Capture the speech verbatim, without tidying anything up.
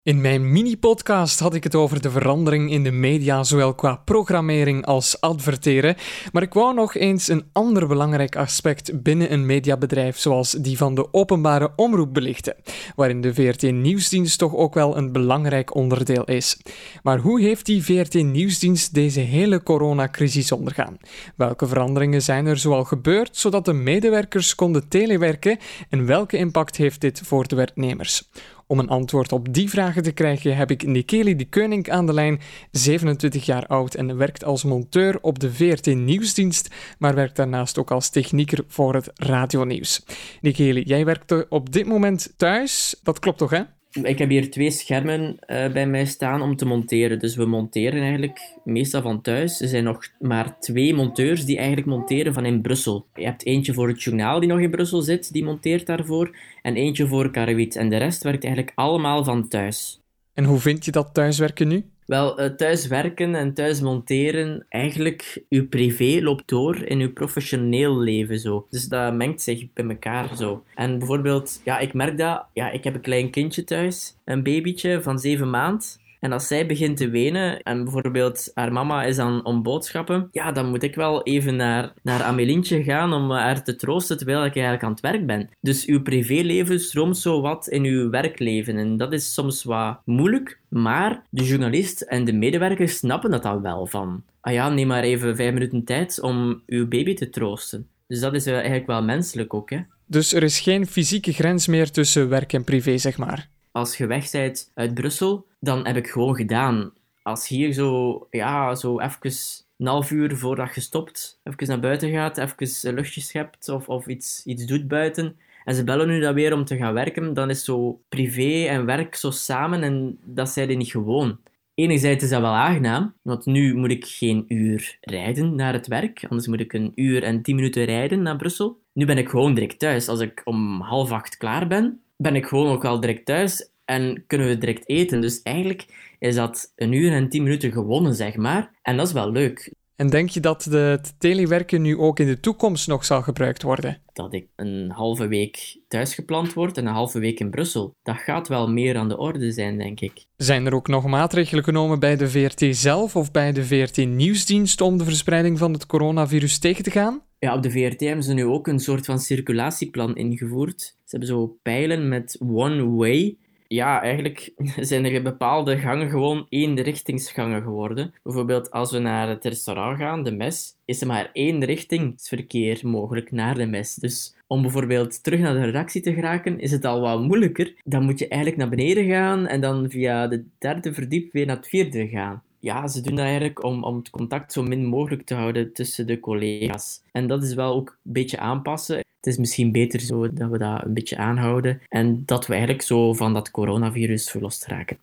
In mijn mini-podcast had ik het over de verandering in de media, zowel qua programmering als adverteren. Maar ik wou nog eens een ander belangrijk aspect binnen een mediabedrijf, zoals die van de openbare omroep, belichten, waarin de V R T Nieuwsdienst toch ook wel een belangrijk onderdeel is. Maar hoe heeft die V R T Nieuwsdienst deze hele coronacrisis ondergaan? Welke veranderingen zijn er zoal gebeurd, zodat de medewerkers konden telewerken, en welke impact heeft dit voor de werknemers? Om een antwoord op die vragen te krijgen heb ik Nikeli de Koning aan de lijn, zevenentwintig jaar oud en werkt als monteur op de V R T Nieuwsdienst, maar werkt daarnaast ook als technieker voor het radionieuws. Nikeli, jij werkt op dit moment thuis, dat klopt toch, hè? Ik heb hier twee schermen uh, bij mij staan om te monteren. Dus we monteren eigenlijk meestal van thuis. Er zijn nog maar twee monteurs die eigenlijk monteren van in Brussel. Je hebt eentje voor het journaal die nog in Brussel zit, die monteert daarvoor. En eentje voor Karawiet. En de rest werkt eigenlijk allemaal van thuis. En hoe vind je dat thuiswerken nu? Wel, uh, thuis werken en thuis monteren, eigenlijk, uw privé loopt door in uw professioneel leven zo. Dus dat mengt zich bij elkaar zo. En bijvoorbeeld, ja, ik merk dat, ja, ik heb een klein kindje thuis, een babytje van zeven maand. En als zij begint te wenen en bijvoorbeeld haar mama is aan om boodschappen, ja, dan moet ik wel even naar, naar Amelientje gaan om haar te troosten terwijl ik eigenlijk aan het werk ben. Dus uw privéleven stroomt zo wat in uw werkleven en dat is soms wat moeilijk, maar de journalist en de medewerkers snappen dat dan wel van. Ah ja, neem maar even vijf minuten tijd om uw baby te troosten. Dus dat is eigenlijk wel menselijk ook, hè. Dus er is geen fysieke grens meer tussen werk en privé, zeg maar. Als je weg bent uit Brussel, dan heb ik gewoon gedaan. Als hier zo, ja, zo even een half uur voordat je stopt, even naar buiten gaat, even een luchtje schept of, of iets, iets doet buiten, en ze bellen nu dan weer om te gaan werken, dan is zo privé en werk zo samen en dat zijn die niet gewoon. Enerzijds is dat wel aangenaam, want nu moet ik geen uur rijden naar het werk, anders moet ik een uur en tien minuten rijden naar Brussel. Nu ben ik gewoon direct thuis. Als ik om half acht klaar ben, ben ik gewoon ook al direct thuis en kunnen we direct eten. Dus eigenlijk is dat een uur en tien minuten gewonnen, zeg maar. En dat is wel leuk. En denk je dat de, het telewerken nu ook in de toekomst nog zal gebruikt worden? Dat ik een halve week thuis gepland word en een halve week in Brussel. Dat gaat wel meer aan de orde zijn, denk ik. Zijn er ook nog maatregelen genomen bij de V R T zelf of bij de V R T Nieuwsdienst om de verspreiding van het coronavirus tegen te gaan? Ja, op de V R T hebben ze nu ook een soort van circulatieplan ingevoerd. Ze hebben zo pijlen met one way. Ja, eigenlijk zijn er bepaalde gangen gewoon eenrichtingsgangen geworden. Bijvoorbeeld als we naar het restaurant gaan, de mes, is er maar één richtingsverkeer mogelijk naar de mes. Dus om bijvoorbeeld terug naar de redactie te geraken, is het al wat moeilijker. Dan moet je eigenlijk naar beneden gaan en dan via de derde verdiep weer naar het vierde gaan. Ja, ze doen dat eigenlijk om, om het contact zo min mogelijk te houden tussen de collega's. En dat is wel ook een beetje aanpassen. Het is misschien beter zo dat we dat een beetje aanhouden en dat we eigenlijk zo van dat coronavirus verlost raken.